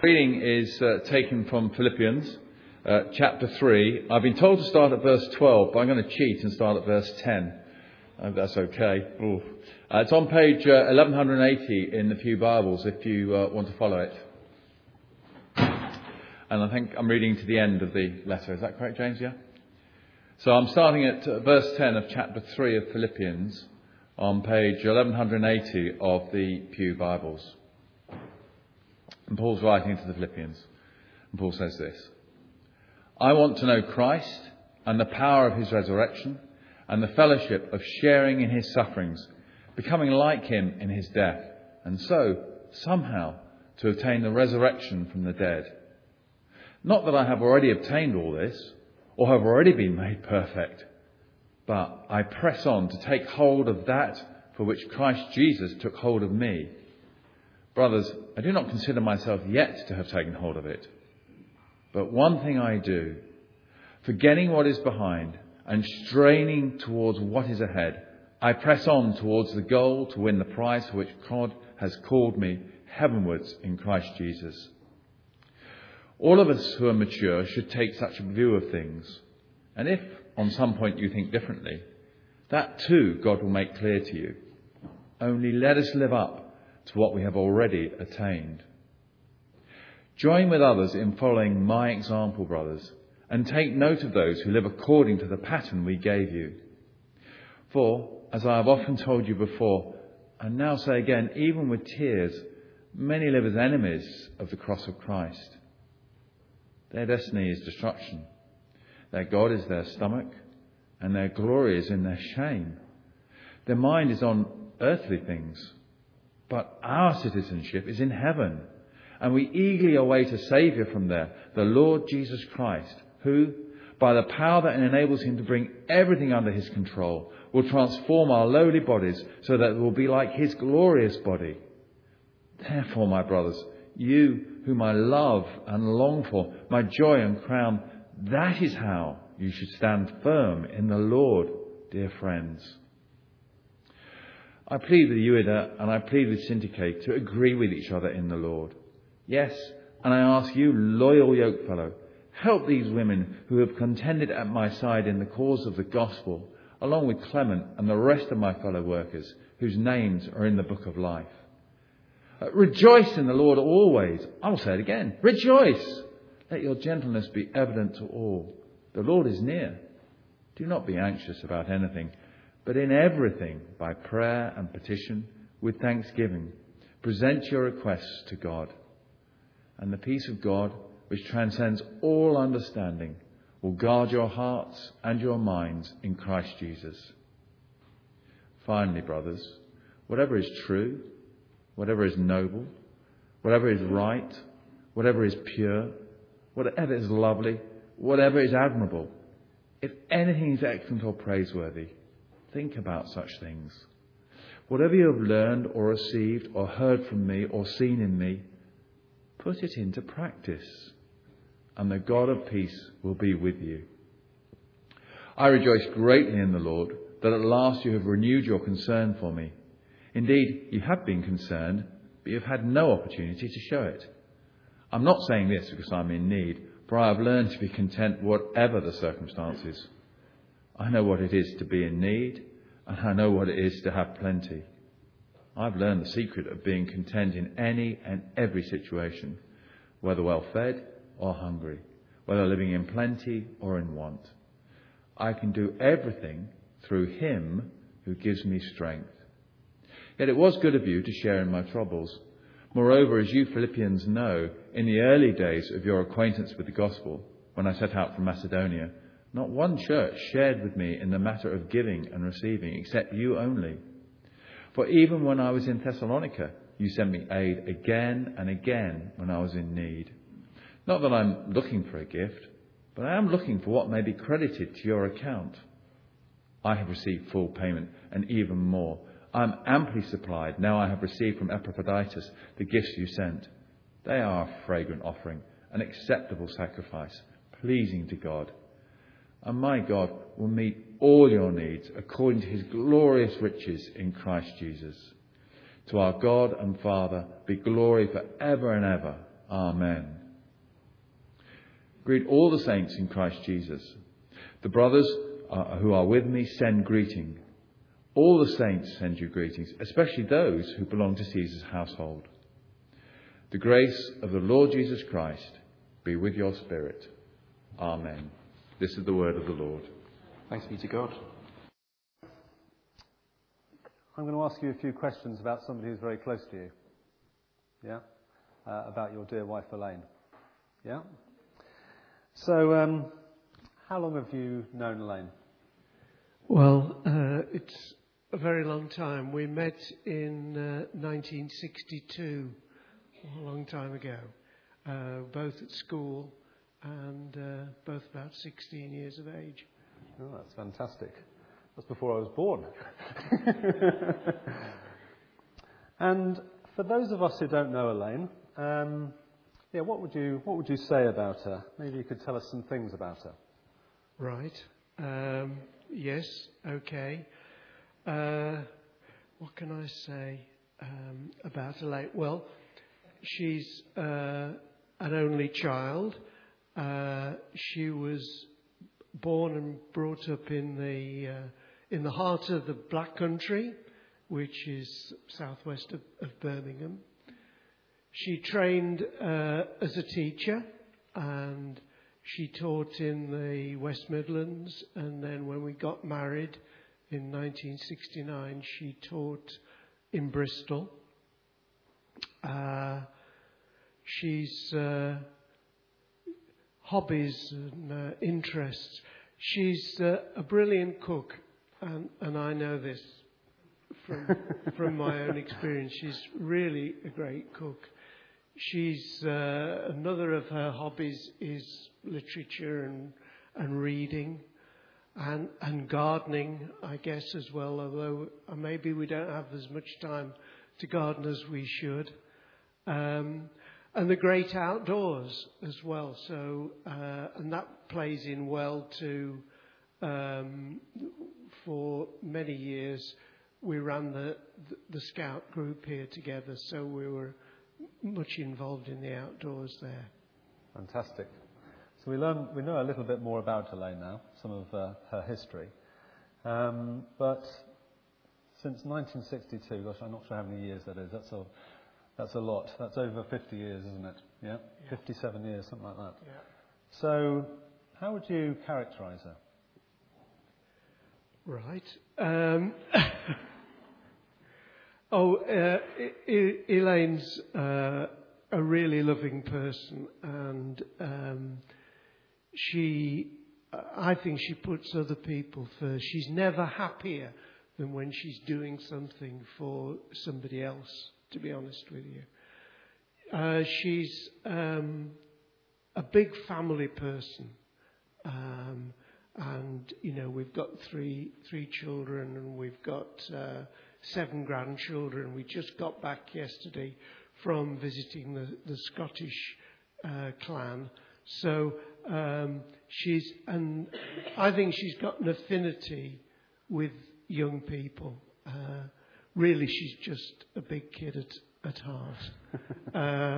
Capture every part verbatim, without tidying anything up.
Reading is uh, taken from Philippians uh, chapter three. I've been told to start at verse twelve, but I'm going to cheat and start at verse ten. I hope that's okay. Ooh. Uh, it's on page uh, eleven eighty in the Pew Bibles if you uh, want to follow it. And I think I'm reading to the end of the letter. Is that correct, James? Yeah? So I'm starting at uh, verse ten of chapter three of Philippians on page eleven eighty of the Pew Bibles. And Paul's writing to the Philippians. And Paul says this: I want to know Christ and the power of his resurrection and the fellowship of sharing in his sufferings, becoming like him in his death, and so, somehow, to obtain the resurrection from the dead. Not that I have already obtained all this, or have already been made perfect, but I press on to take hold of that for which Christ Jesus took hold of me. Brothers, I do not consider myself yet to have taken hold of it. But one thing I do, forgetting what is behind and straining towards what is ahead, I press on towards the goal to win the prize for which God has called me heavenwards in Christ Jesus. All of us who are mature should take such a view of things. And if on some point you think differently, that too God will make clear to you. Only let us live up to what we have already attained. Join with others in following my example, brothers, and take note of those who live according to the pattern we gave you. For, as I have often told you before, and now say again, even with tears, many live as enemies of the cross of Christ. Their destiny is destruction. Their God is their stomach, and their glory is in their shame. Their mind is on earthly things. But our citizenship is in heaven, and we eagerly await a Saviour from there, the Lord Jesus Christ, who, by the power that enables him to bring everything under his control, will transform our lowly bodies so that it will be like his glorious body. Therefore, my brothers, you whom I love and long for, my joy and crown, that is how you should stand firm in the Lord, dear friends. I plead with Euodia and I plead with Syntyche to agree with each other in the Lord. Yes, and I ask you, loyal yokefellow, help these women who have contended at my side in the cause of the gospel, along with Clement and the rest of my fellow workers, whose names are in the book of life. Uh, rejoice in the Lord always. I'll say it again. Rejoice. Let your gentleness be evident to all. The Lord is near. Do not be anxious about anything, but in everything, by prayer and petition, with thanksgiving, present your requests to God. And the peace of God, which transcends all understanding, will guard your hearts and your minds in Christ Jesus. Finally, brothers, whatever is true, whatever is noble, whatever is right, whatever is pure, whatever is lovely, whatever is admirable, if anything is excellent or praiseworthy, think about such things. Whatever you have learned or received or heard from me or seen in me, put it into practice, and the God of peace will be with you. I rejoice greatly in the Lord that at last you have renewed your concern for me. Indeed, you have been concerned, but you have had no opportunity to show it. I'm not saying this because I'm in need, for I have learned to be content whatever the circumstances. I know what it is to be in need, and I know what it is to have plenty. I've learned the secret of being content in any and every situation, whether well fed or hungry, whether living in plenty or in want. I can do everything through him who gives me strength. Yet it was good of you to share in my troubles. Moreover, as you Philippians know, in the early days of your acquaintance with the gospel, when I set out from Macedonia, not one church shared with me in the matter of giving and receiving, except you only. For even when I was in Thessalonica, you sent me aid again and again when I was in need. Not that I'm looking for a gift, but I am looking for what may be credited to your account. I have received full payment and even more. I am amply supplied. Now I have received from Epaphroditus the gifts you sent. They are a fragrant offering, an acceptable sacrifice, pleasing to God. And my God will meet all your needs according to his glorious riches in Christ Jesus. To our God and Father be glory for ever and ever. Amen. Greet all the saints in Christ Jesus. The brothers uh, who are with me send greeting. All the saints send you greetings, especially those who belong to Caesar's household. The grace of the Lord Jesus Christ be with your spirit. Amen. This is the word of the Lord. Thanks be to God. I'm going to ask you a few questions about somebody who's very close to you. Yeah? Uh, about your dear wife Elaine. Yeah? So, um, how long have you known Elaine? Well, uh, it's a very long time. We met in uh, nineteen sixty-two, a long time ago, uh, both at school and uh, both about sixteen years of age. Oh, that's fantastic. That's before I was born. And for those of us who don't know Elaine, um, yeah, what would you what would you say about her? Maybe you could tell us some things about her. Right. Um, yes. Okay. Uh, what can I say um, about Elaine? Well, she's uh, an only child. Uh, she was born and brought up in the uh, in the heart of the Black Country, which is southwest of, of Birmingham. She trained uh, as a teacher, and she taught in the West Midlands, and then when we got married in nineteen sixty-nine, she taught in Bristol. Uh, she's uh, hobbies and uh, interests. She's uh, a brilliant cook, and, and I know this from from my own experience. She's really a great cook. She's uh, another of her hobbies is literature and and reading, and and gardening, I guess, as well. Although uh, maybe we don't have as much time to garden as we should. Um, And the great outdoors as well. So, uh, and that plays in well to, um, for many years, we ran the, the, the scout group here together. So we were much involved in the outdoors there. Fantastic. So we learn, we know a little bit more about Elaine now, some of uh, her history. Um, but since nineteen sixty-two, gosh, I'm not sure how many years that is. That's a That's a lot. That's over fifty years, isn't it? Yeah? Yeah. fifty-seven years, something like that. Yeah. So, how would you characterise her? Right. Um, oh, uh, I- I- Elaine's uh, a really loving person, and um, she, I think she puts other people first. She's never happier than when she's doing something for somebody else, to be honest with you. Uh, she's um, a big family person. Um, and, you know, we've got three three children, and we've got uh, seven grandchildren. We just got back yesterday from visiting the, the Scottish uh, clan. So um, she's, and I think she's got an affinity with young people. Uh, Really, she's just a big kid at, at heart. uh,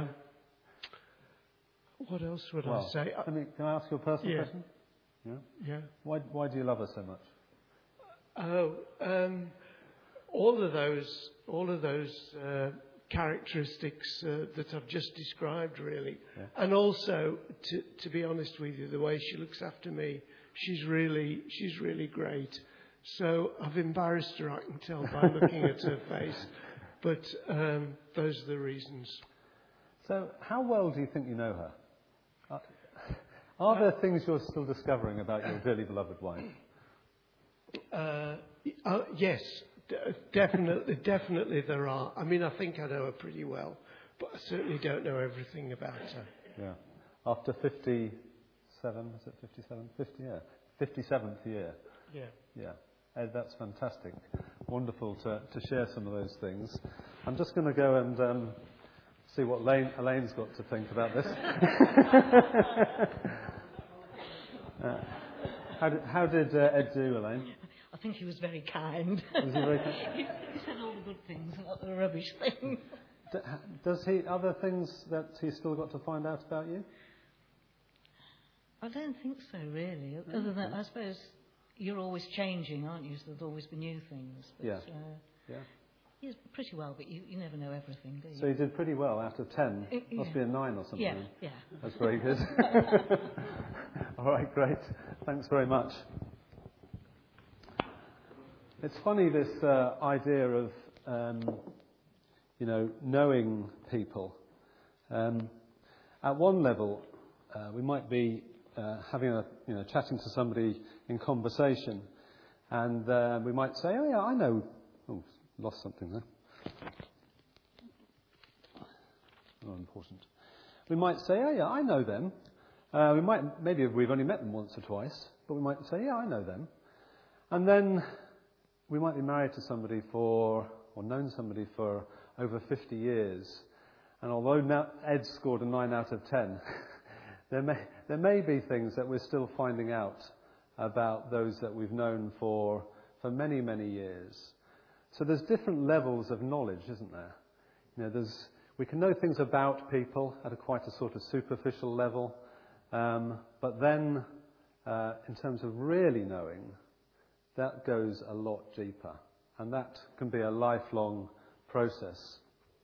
what else would well, I say? I mean, can I ask you a personal Yeah. question? Yeah. Yeah. Why, why do you love her so much? Oh, um, all of those, all of those uh, characteristics uh, that I've just described, really, Yeah. and also, to, to be honest with you, the way she looks after me, she's really, she's really great. So I've embarrassed her, I can tell by looking at her face. But um, those are the reasons. So, how well do you think you know her? Are, are there things you're still discovering about your dearly beloved wife? Uh, uh, yes, d- definitely, definitely there are. I mean, I think I know her pretty well, but I certainly don't know everything about her. Yeah. After fifty-seven, is it fifty-seven? fifty, yeah. fifty-seventh year. Yeah. Yeah. Ed, that's fantastic. Wonderful to, to share some of those things. I'm just going to go and um, see what Elaine, Elaine's got to think about this. uh, how did, how did uh, Ed do, Elaine? I think he was very kind. Was he very kind? he, he said all the good things, not the rubbish things. D- Does he, other things that he's still got to find out about you? I don't think so, really. Other than, I suppose, you're always changing, aren't you? So there'll always be new things. But, Yeah. Uh, Yeah. yes, pretty well, but you, you never know everything, do you? So you did pretty well out of ten. Uh, Must yeah. be a nine or something. Yeah, then. yeah. That's very good. All right, great. Thanks very much. It's funny, this uh, idea of, um, you know, knowing people. Um, at one level, uh, we might be uh, having a, you know, chatting to somebody in conversation, and uh, we might say, "Oh yeah, I know." Oh, lost something there. Oh, important. We might say, "Oh yeah, I know them." Uh, we might, maybe we've only met them once or twice, but we might say, "Yeah, I know them," and then we might be married to somebody for, or known somebody for over fifty years, and although now Ed scored a nine out of ten, there may there may be things that we're still finding out about those that we've known for for many many years. So there's different levels of knowledge, isn't there? You know, there's we can know things about people at a quite a sort of superficial level, um, but then uh, in terms of really knowing, that goes a lot deeper, and that can be a lifelong process.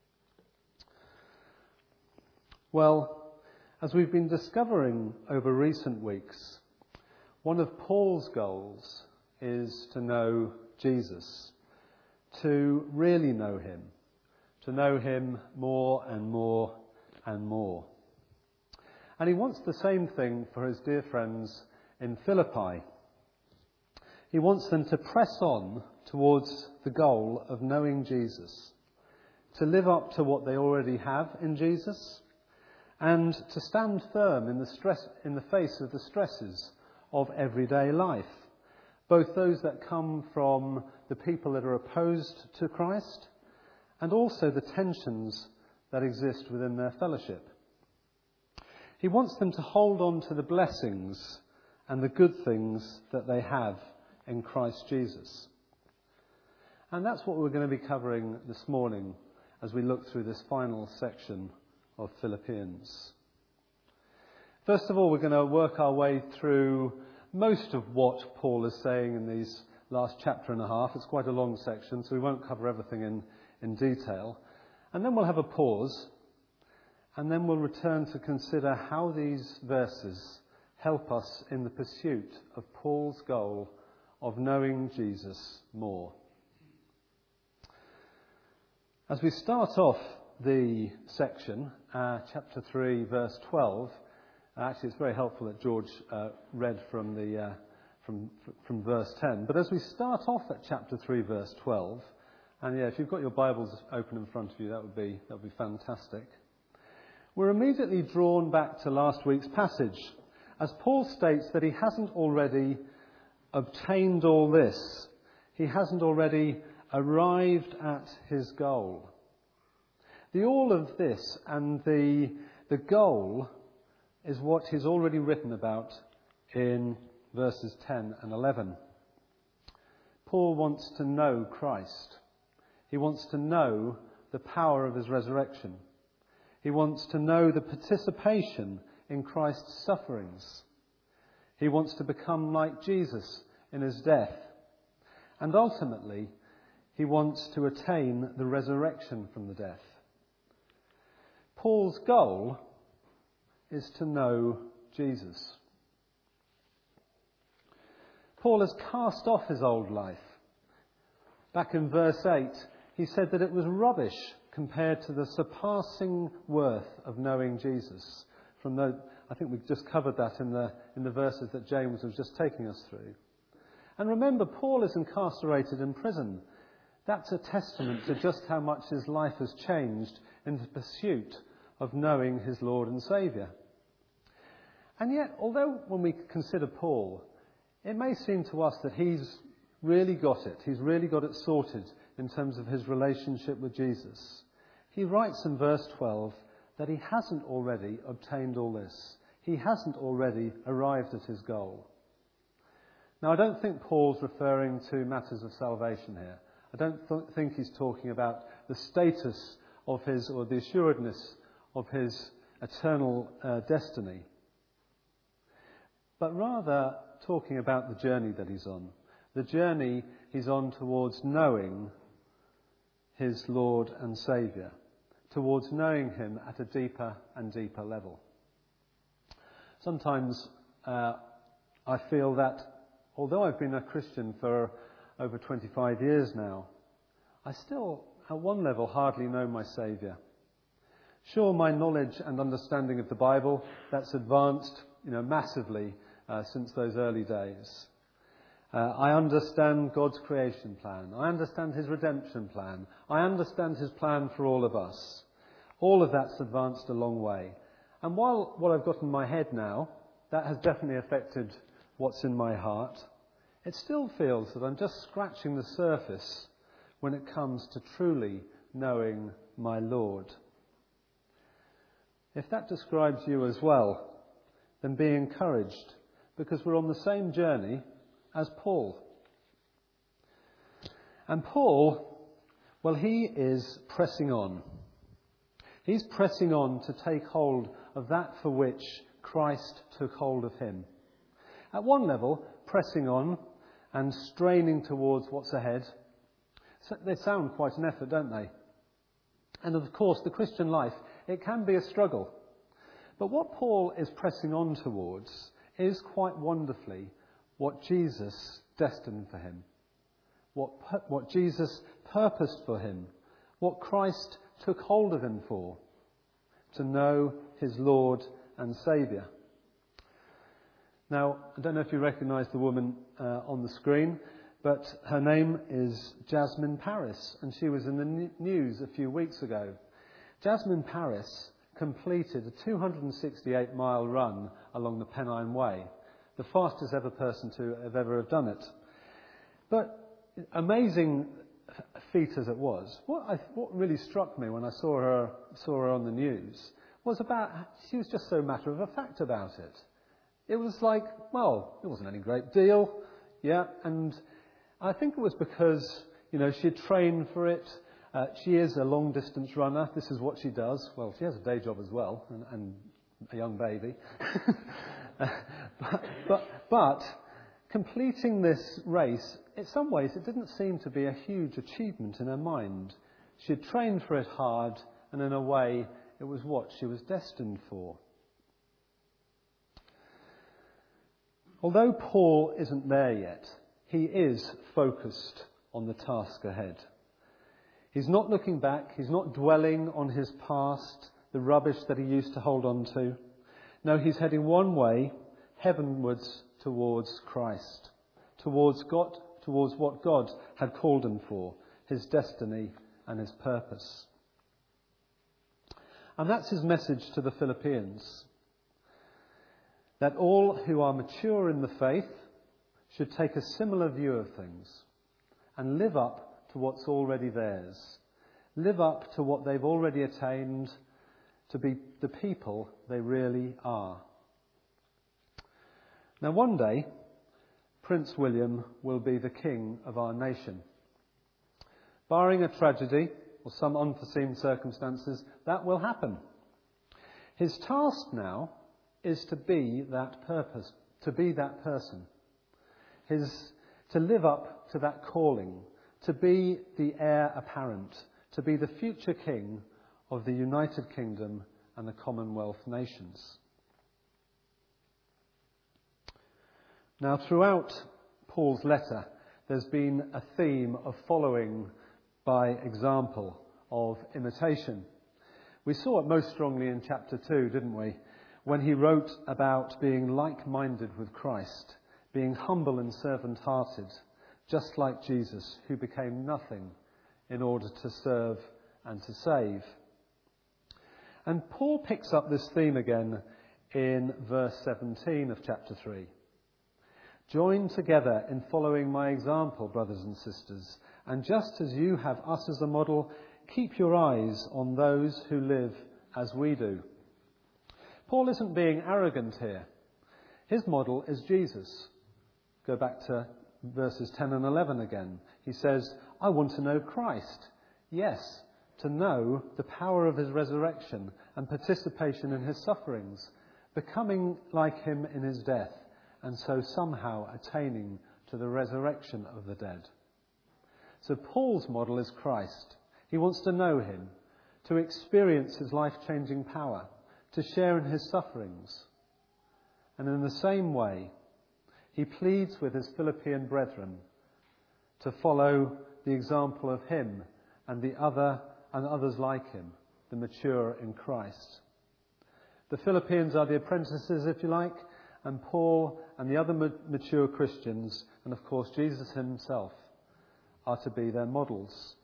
Well, as we've been discovering over recent weeks, one of Paul's goals is to know Jesus, to really know him, to know him more and more and more. And he wants the same thing for his dear friends in Philippi. He wants them to press on towards the goal of knowing Jesus, to live up to what they already have in Jesus, and to stand firm in the stress, in the face of the stresses of everyday life, both those that come from the people that are opposed to Christ, and also the tensions that exist within their fellowship. He wants them to hold on to the blessings and the good things that they have in Christ Jesus. And that's what we're going to be covering this morning as we look through this final section of Philippians. First of all, we're going to work our way through most of what Paul is saying in these last chapter and a half. It's quite a long section, so we won't cover everything in, in detail. And then we'll have a pause, and then we'll return to consider how these verses help us in the pursuit of Paul's goal of knowing Jesus more. As we start off the section, uh, chapter three, verse twelve, actually it's very helpful that George uh, read from the uh, from from verse ten. But as we start off at chapter three, verse twelve, and yeah, if you've got your Bibles open in front of you, that would be that would be fantastic. We're immediately drawn back to last week's passage, as Paul states that he hasn't already obtained all this. He hasn't already arrived at his goal. The all of this and the, the goal is what he's already written about in verses ten and eleven. Paul wants to know Christ. He wants to know the power of his resurrection. He wants to know the participation in Christ's sufferings. He wants to become like Jesus in his death. And ultimately, he wants to attain the resurrection from the death. Paul's goal is to know Jesus. Paul has cast off his old life. Back in verse eight, he said that it was rubbish compared to the surpassing worth of knowing Jesus. From the, I think we've just covered that in the in the verses that James was just taking us through. And remember, Paul is incarcerated in prison. That's a testament to just how much his life has changed in the pursuit of knowing his Lord and Saviour. And yet, although when we consider Paul, it may seem to us that he's really got it. He's really got it sorted in terms of his relationship with Jesus. He writes in verse twelve that he hasn't already obtained all this. He hasn't already arrived at his goal. Now, I don't think Paul's referring to matters of salvation here. I don't th- think he's talking about the status of his, or the assuredness of his eternal uh, destiny, but rather talking about the journey that he's on. The journey he's on towards knowing his Lord and Saviour, towards knowing him at a deeper and deeper level. Sometimes uh, I feel that although I've been a Christian for over twenty-five years now, I still, at one level, hardly know my Saviour. Sure, my knowledge and understanding of the Bible, that's advanced, you know, massively uh, since those early days. Uh, I understand God's creation plan. I understand his redemption plan. I understand his plan for all of us. All of that's advanced a long way. And while what I've got in my head now, that has definitely affected what's in my heart, it still feels that I'm just scratching the surface when it comes to truly knowing my Lord. If that describes you as well, then be encouraged, because we're on the same journey as Paul. And Paul, well, he is pressing on. He's pressing on to take hold of that for which Christ took hold of him. At one level, pressing on and straining towards what's ahead. So they sound quite an effort, don't they? And of course, the Christian life, it can be a struggle. But what Paul is pressing on towards is quite wonderfully what Jesus destined for him, what, what Jesus purposed for him, what Christ took hold of him for, to know his Lord and Saviour. Now, I don't know if you recognise the woman uh, on the screen, but her name is Jasmine Paris, and she was in the n- news a few weeks ago. Jasmine Paris completed a two hundred sixty-eight mile run along the Pennine Way, the fastest ever person to have ever done it. But amazing feat as it was, what, I, what really struck me when I saw her saw her on the news was about, she was just so matter of a fact about it. It was like, well, it wasn't any great deal, yeah, and I think it was because, you know, she had trained for it. Uh, she is a long-distance runner. This is what she does. Well, she has a day job as well, and, and a young baby. but, but, but completing this race, in some ways, it didn't seem to be a huge achievement in her mind. She had trained for it hard, and in a way, it was what she was destined for. Although Paul isn't there yet, he is focused on the task ahead. He's not looking back. He's not dwelling on his past, the rubbish that he used to hold on to. No, he's heading one way, heavenwards towards Christ, towards God, towards what God had called him for, his destiny and his purpose. And that's his message to the Philippians, that all who are mature in the faith should take a similar view of things and live up to what's already theirs. Live up to what they've already attained, to be the people they really are. Now, one day, Prince William will be the king of our nation. Barring a tragedy or some unforeseen circumstances, that will happen. His task now is to be that purpose, to be that person. His, to live up to that calling, to be the heir apparent, to be the future king of the United Kingdom and the Commonwealth nations. Now, throughout Paul's letter, there's been a theme of following by example, of imitation. We saw it most strongly in chapter two, didn't we? When he wrote about being like-minded with Christ, being humble and servant-hearted, just like Jesus, who became nothing in order to serve and to save. And Paul picks up this theme again in verse seventeen of chapter three. Join together in following my example, brothers and sisters, and just as you have us as a model, keep your eyes on those who live as we do. Paul isn't being arrogant here. His model is Jesus. Go back to verses ten and eleven again. He says, I want to know Christ. Yes, to know the power of his resurrection and participation in his sufferings, becoming like him in his death, and so somehow attaining to the resurrection of the dead. So Paul's model is Christ. He wants to know him, to experience his life-changing power, to share in his sufferings. And in the same way, he pleads with his Philippian brethren to follow the example of him and the other and others like him, the mature in Christ. The Philippians are the apprentices, if you like, and Paul and the other mature Christians, and of course Jesus himself, are to be their models.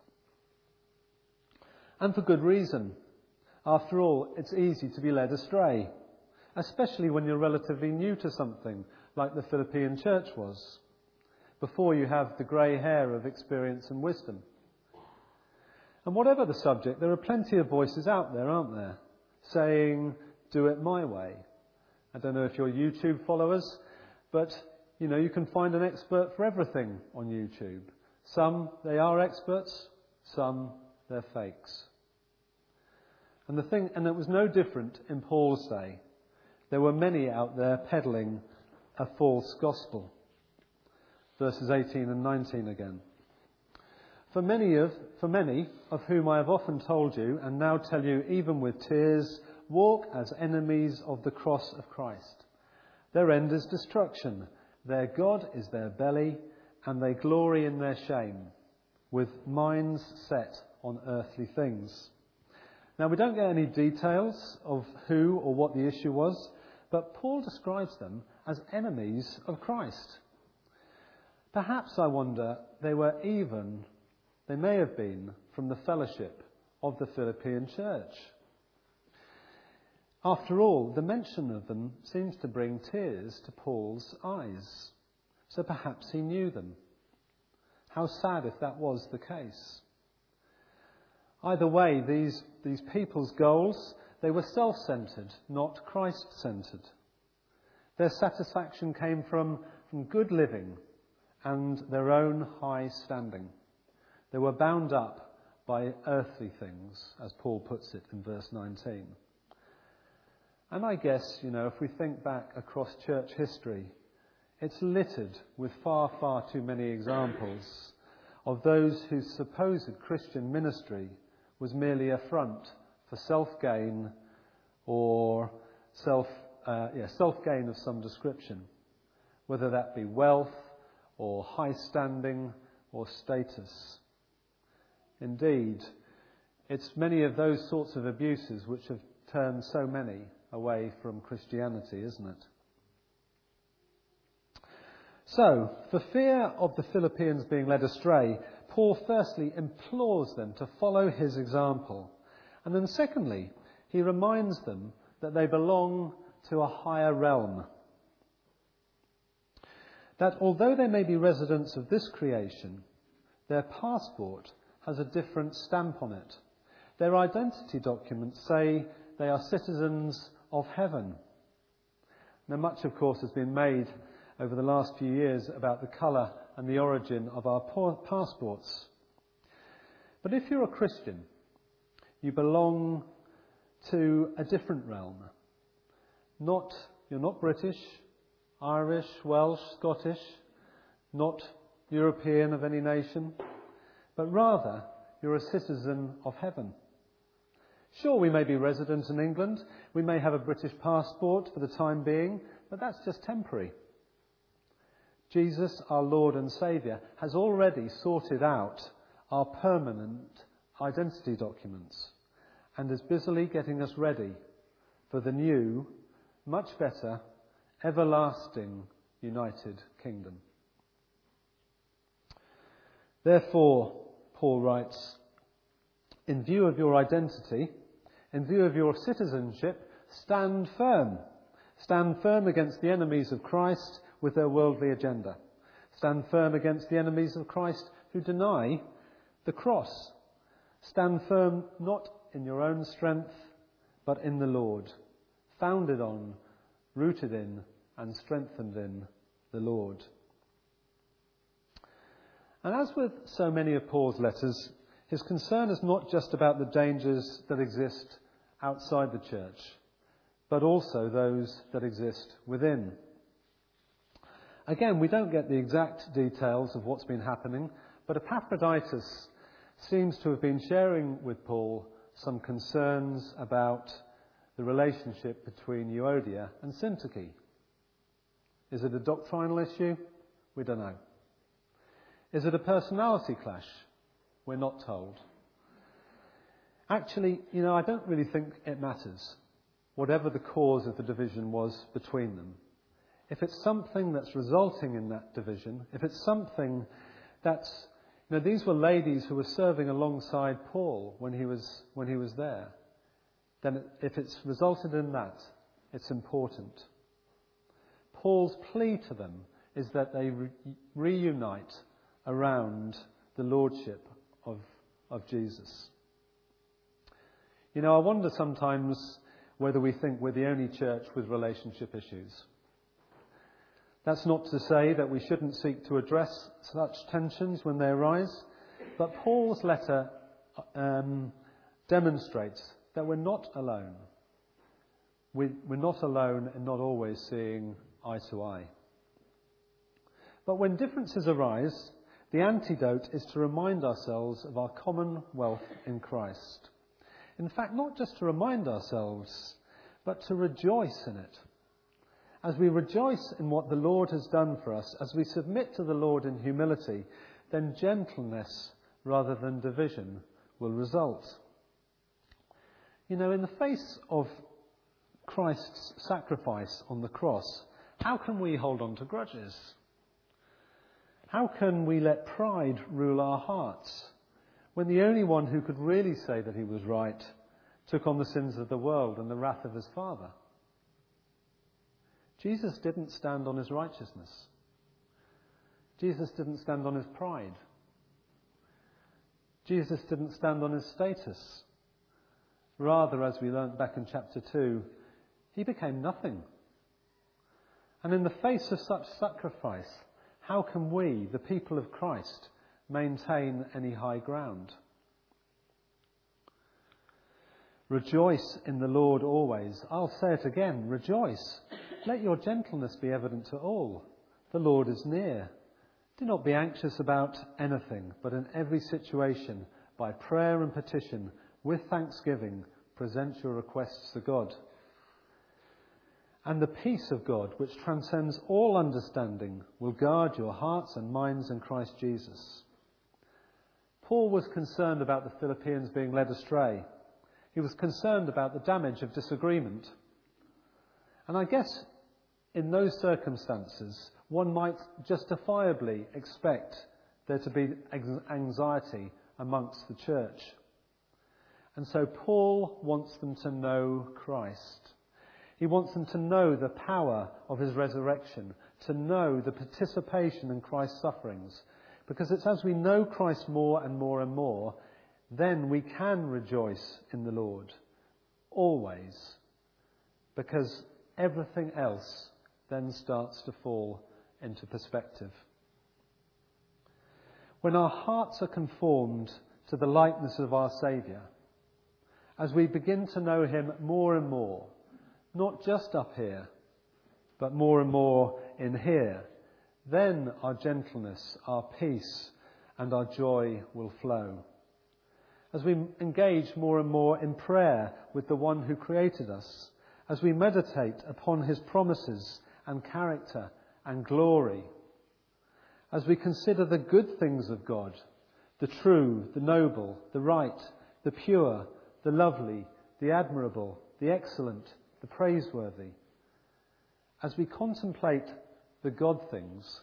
And for good reason. After all, it's easy to be led astray, especially when you're relatively new to something, like the Philippian church was, before you have the grey hair of experience and wisdom. And whatever the subject, there are plenty of voices out there, aren't there, saying, do it my way. I don't know if you're YouTube followers, but, you know, you can find an expert for everything on YouTube. Some, they are experts, some, they're fakes. And the thing, and it was no different in Paul's day. There were many out there peddling a false gospel. Verses eighteen and nineteen again. For many of, for many of whom I have often told you, and now tell you even with tears, walk as enemies of the cross of Christ. Their end is destruction. Their God is their belly, and they glory in their shame, with minds set on earthly things. Now, we don't get any details of who or what the issue was, but Paul describes them as enemies of Christ. Perhaps, I wonder, they were even, they may have been, from the fellowship of the Philippian church. After all, the mention of them seems to bring tears to Paul's eyes. So perhaps he knew them. How sad if that was the case. Either way, these, these people's goals, they were self-centred, not Christ-centred. Their satisfaction came from, from good living and their own high standing. They were bound up by earthly things, as Paul puts it in verse nineteen. And I guess, you know, if we think back across church history, it's littered with far, far too many examples of those whose supposed Christian ministry was merely a front for self-gain or self, uh, yeah, self-gain of some description, whether that be wealth or high standing or status. Indeed, it's many of those sorts of abuses which have turned so many away from Christianity, isn't it? So, for fear of the Philippians being led astray, Paul firstly implores them to follow his example. And then secondly, he reminds them that they belong to a higher realm. That although they may be residents of this creation, their passport has a different stamp on it. Their identity documents say they are citizens of heaven. Now, much, of course, has been made over the last few years about the colour and the origin of our passports. But if you're a Christian, you belong to a different realm. Not, you're not British, Irish, Welsh, Scottish, not European of any nation, but rather you're a citizen of heaven. Sure, we may be resident in England, we may have a British passport for the time being, but that's just temporary. Jesus, our Lord and Saviour, has already sorted out our permanent identity documents and is busily getting us ready for the new, much better, everlasting United Kingdom. Therefore, Paul writes, in view of your identity, in view of your citizenship, stand firm. Stand firm against the enemies of Christ with their worldly agenda. Stand firm against the enemies of Christ who deny the cross. Stand firm not in your own strength, but in the Lord, founded on, rooted in, and strengthened in the Lord. And as with so many of Paul's letters, His concern is not just about the dangers that exist outside the church, but also those that exist within. Again, we don't get the exact details of what's been happening, but Epaphroditus seems to have been sharing with Paul some concerns about the relationship between Euodia and Syntyche. Is it a doctrinal issue? We don't know. Is it a personality clash? We're not told. Actually, you know, I don't really think it matters, whatever the cause of the division was between them. If it's something that's resulting in that division, if it's something that's, you know, these were ladies who were serving alongside Paul when he was when he was there, then if it's resulted in that, it's important. Paul's plea to them is that they re- reunite around the lordship of, of Jesus. You know, I wonder sometimes whether we think we're the only church with relationship issues. That's not to say that we shouldn't seek to address such tensions when they arise, but Paul's letter um, demonstrates that we're not alone. We, we're not alone in not always seeing eye to eye. But when differences arise, the antidote is to remind ourselves of our common wealth in Christ. In fact, not just to remind ourselves, but to rejoice in it. As we rejoice in what the Lord has done for us, as we submit to the Lord in humility, then gentleness rather than division will result. You know, in the face of Christ's sacrifice on the cross, how can we hold on to grudges? How can we let pride rule our hearts when the only one who could really say that he was right took on the sins of the world and the wrath of his Father? Jesus didn't stand on his righteousness. Jesus didn't stand on his pride. Jesus didn't stand on his status. Rather, as we learnt back in chapter two, he became nothing. And in the face of such sacrifice, how can we, the people of Christ, maintain any high ground? Rejoice in the Lord always. I'll say it again, rejoice. Let your gentleness be evident to all. The Lord is near. Do not be anxious about anything, but in every situation, by prayer and petition, with thanksgiving, present your requests to God. And the peace of God, which transcends all understanding, will guard your hearts and minds in Christ Jesus. Paul was concerned about the Philippians being led astray. He was concerned about the damage of disagreement. And I guess in those circumstances, one might justifiably expect there to be anxiety amongst the church. And so Paul wants them to know Christ. He wants them to know the power of his resurrection, to know the participation in Christ's sufferings. Because it's as we know Christ more and more and more, then we can rejoice in the Lord, always. Because everything else then starts to fall into perspective. When our hearts are conformed to the likeness of our Saviour, as we begin to know him more and more, not just up here, but more and more in here, then our gentleness, our peace, and our joy will flow. As we engage more and more in prayer with the one who created us, as we meditate upon his promises and character and glory, as we consider the good things of God, the true, the noble, the right, the pure, the lovely, the admirable, the excellent, the praiseworthy, as we contemplate the God things,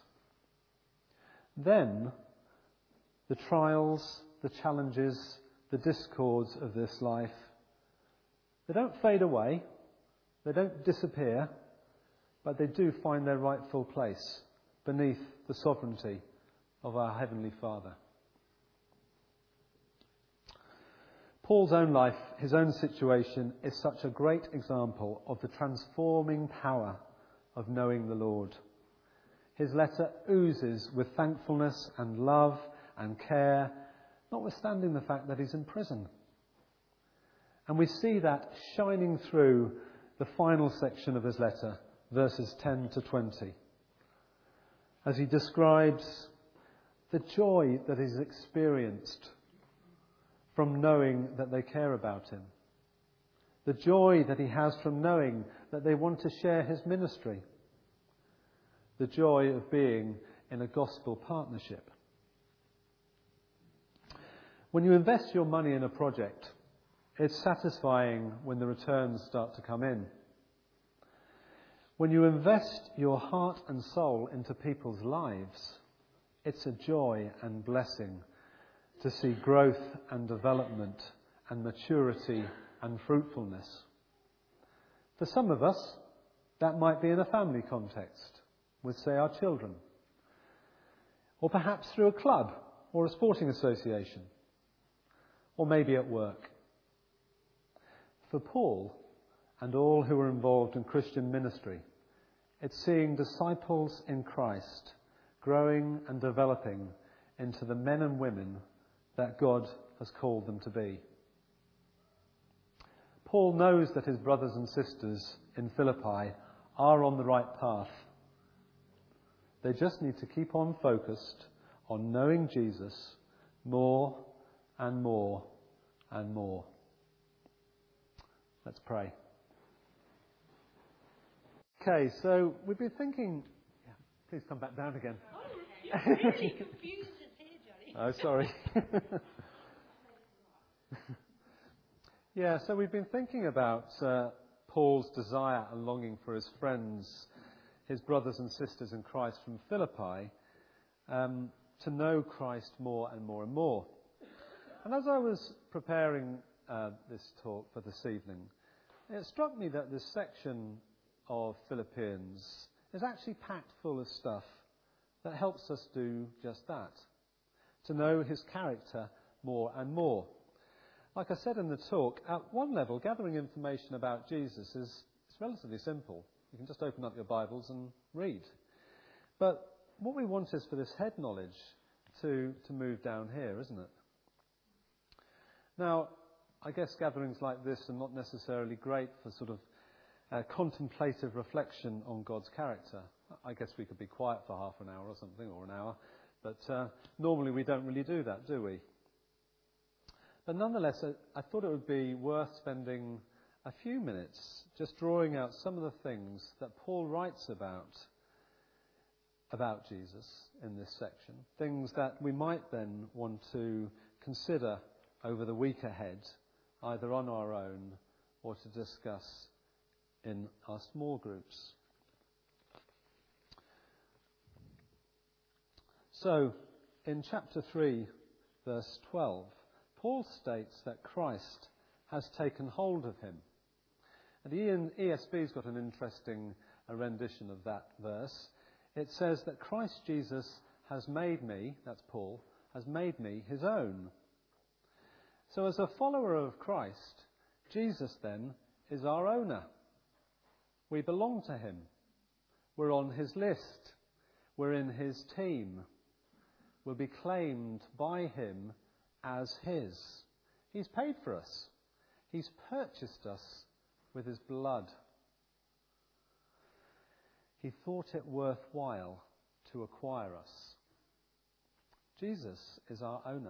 then the trials, the challenges, the discords of this life, they don't fade away, they don't disappear, but they do find their rightful place beneath the sovereignty of our Heavenly Father. Paul's own life, his own situation, is such a great example of the transforming power of knowing the Lord. His letter oozes with thankfulness and love and care notwithstanding the fact that he's in prison. And we see that shining through the final section of his letter, verses ten to twenty, as he describes the joy that he's experienced from knowing that they care about him, the joy that he has from knowing that they want to share his ministry, the joy of being in a gospel partnership. When you invest your money in a project, it's satisfying when the returns start to come in. When you invest your heart and soul into people's lives, it's a joy and blessing to see growth and development and maturity and fruitfulness. For some of us, that might be in a family context, with, say, our children, or perhaps through a club or a sporting association, or maybe at work. For Paul and all who are involved in Christian ministry, it's seeing disciples in Christ growing and developing into the men and women that God has called them to be. Paul knows that his brothers and sisters in Philippi are on the right path. They just need to keep on focused on knowing Jesus more and more and more. Let's pray. Okay, so we've been thinking... Yeah, please come back down again. Oh, you're really confused here, Johnny. Oh, sorry. Yeah, so we've been thinking about uh, Paul's desire and longing for his friends, his brothers and sisters in Christ from Philippi, um, to know Christ more and more and more. And as I was preparing uh, this talk for this evening, it struck me that this section of Philippians is actually packed full of stuff that helps us do just that, to know his character more and more. Like I said in the talk, at one level, gathering information about Jesus is, is relatively simple. You can just open up your Bibles and read. But what we want is for this head knowledge to, to move down here, isn't it? Now, I guess gatherings like this are not necessarily great for sort of uh, contemplative reflection on God's character. I guess we could be quiet for half an hour or something, or an hour, but uh, normally we don't really do that, do we? But nonetheless, I, I thought it would be worth spending a few minutes just drawing out some of the things that Paul writes about about Jesus in this section, things that we might then want to consider over the week ahead, either on our own or to discuss in our small groups. So, in chapter three, verse twelve, Paul states that Christ has taken hold of him. And the E S B's got an interesting rendition of that verse. It says that Christ Jesus has made me, that's Paul, has made me his own. So as a follower of Christ, Jesus then is our owner. We belong to him. We're on his list. We're in his team. We'll be claimed by him as his. He's paid for us. He's purchased us with his blood. He thought it worthwhile to acquire us. Jesus is our owner.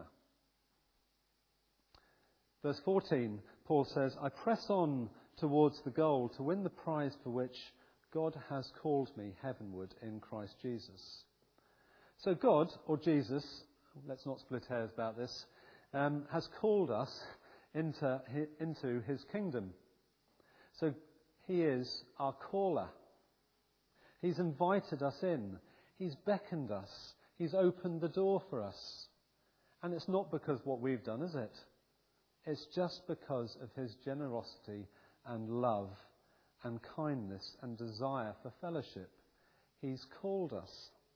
Verse fourteen, Paul says, I press on towards the goal to win the prize for which God has called me heavenward in Christ Jesus. So God, or Jesus, let's not split hairs about this, um, has called us into, into his kingdom. So he is our caller. He's invited us in. He's beckoned us. He's opened the door for us. And it's not because what we've done, is it? It's just because of his generosity and love and kindness and desire for fellowship. He's called us.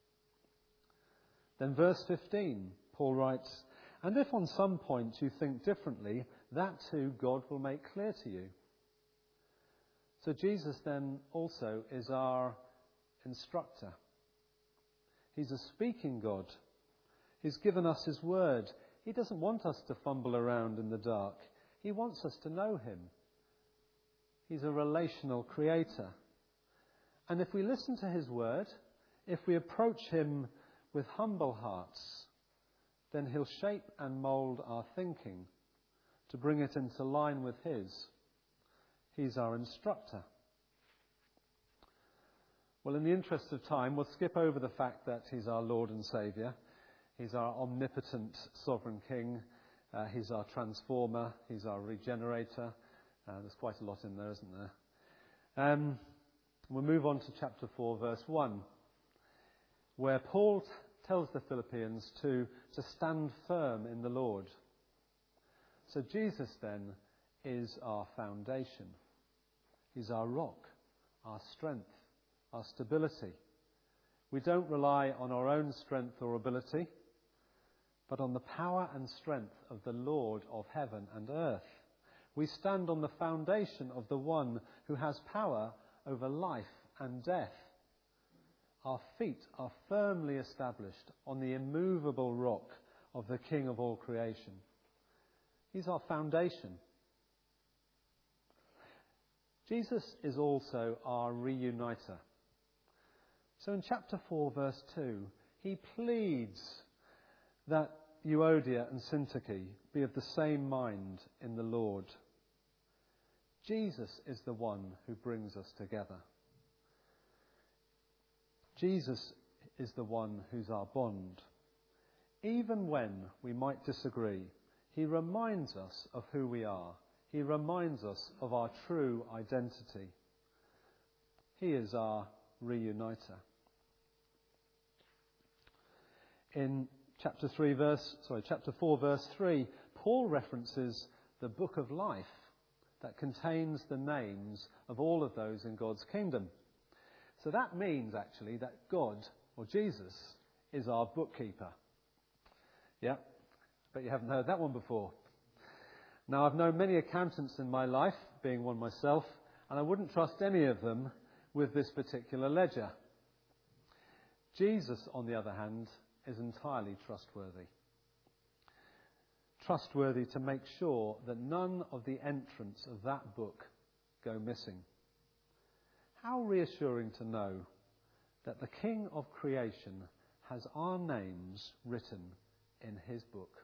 Then verse fifteen, Paul writes, and if on some point you think differently, that too God will make clear to you. So Jesus then also is our instructor. He's a speaking God. He's given us his word. He doesn't want us to fumble around in the dark. He wants us to know him. He's a relational creator. And if we listen to his word, if we approach him with humble hearts, then he'll shape and mould our thinking to bring it into line with his. He's our instructor. Well, in the interest of time, we'll skip over the fact that he's our Lord and Saviour. He's our omnipotent sovereign king. Uh, he's our transformer. He's our regenerator. Uh, there's quite a lot in there, isn't there? Um, we'll move on to chapter four, verse one, where Paul t- tells the Philippians to, to stand firm in the Lord. So Jesus then is our foundation. He's our rock, our strength, our stability. We don't rely on our own strength or ability, but on the power and strength of the Lord of heaven and earth. We stand on the foundation of the one who has power over life and death. Our feet are firmly established on the immovable rock of the King of all creation. He's our foundation. Jesus is also our reuniter. So in chapter four, verse two, he pleads that Euodia and Syntyche be of the same mind in the Lord. Jesus is the one who brings us together. Jesus is the one who's our bond. Even when we might disagree, he reminds us of who we are. He reminds us of our true identity. He is our reuniter. In chapter three, verse sorry, chapter four, verse three, Paul references the book of life that contains the names of all of those in God's kingdom. So that means actually that God, or Jesus, is our bookkeeper. Yeah, but you haven't heard that one before. Now, I've known many accountants in my life, being one myself, and I wouldn't trust any of them with this particular ledger. Jesus, on the other hand, is entirely trustworthy. Trustworthy to make sure that none of the entrants of that book go missing. How reassuring to know that the King of creation has our names written in his book.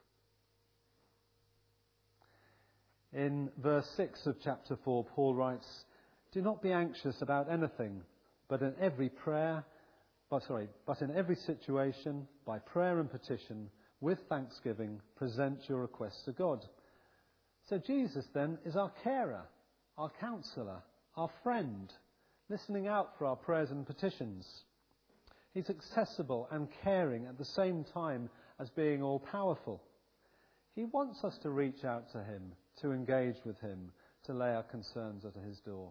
In verse six of chapter four, Paul writes, "Do not be anxious about anything, but in every prayer, but sorry, but in every situation, by prayer and petition, with thanksgiving, present your requests to God." So Jesus then is our carer, our counsellor, our friend, listening out for our prayers and petitions. He's accessible and caring at the same time as being all-powerful. He wants us to reach out to him, to engage with him, to lay our concerns at his door.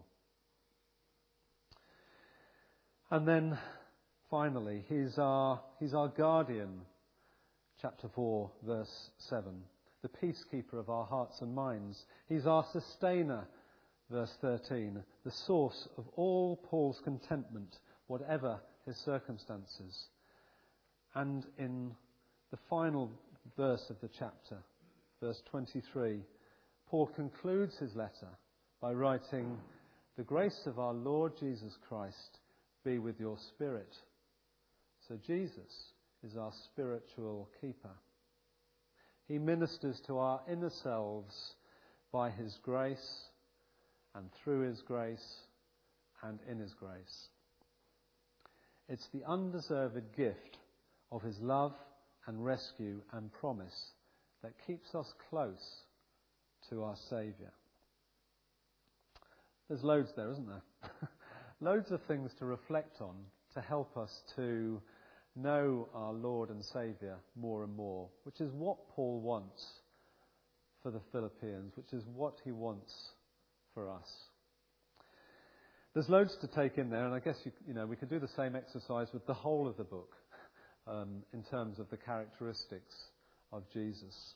And then, finally, he's our, he's our guardian. Chapter four, verse seven. The peacekeeper of our hearts and minds. He's our sustainer. Verse thirteen. The source of all Paul's contentment, whatever his circumstances. And in the final verse of the chapter, verse twenty-three, Paul concludes his letter by writing, "The grace of our Lord Jesus Christ be with your spirit." So Jesus is our spiritual keeper. He ministers to our inner selves by his grace and through his grace and in his grace. It's the undeserved gift of his love and rescue and promise that keeps us close to our Saviour. There's loads there, isn't there? Loads of things to reflect on to help us to know our Lord and Saviour more and more, which is what Paul wants for the Philippians, which is what he wants for us. There's loads to take in there, and I guess you, you know we could do the same exercise with the whole of the book um, in terms of the characteristics of Jesus.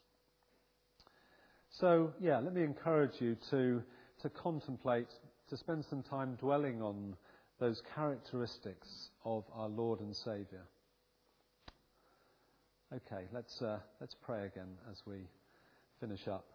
So, yeah, let me encourage you to to contemplate, to spend some time dwelling on those characteristics of our Lord and Saviour. Okay, let's uh, let's pray again as we finish up.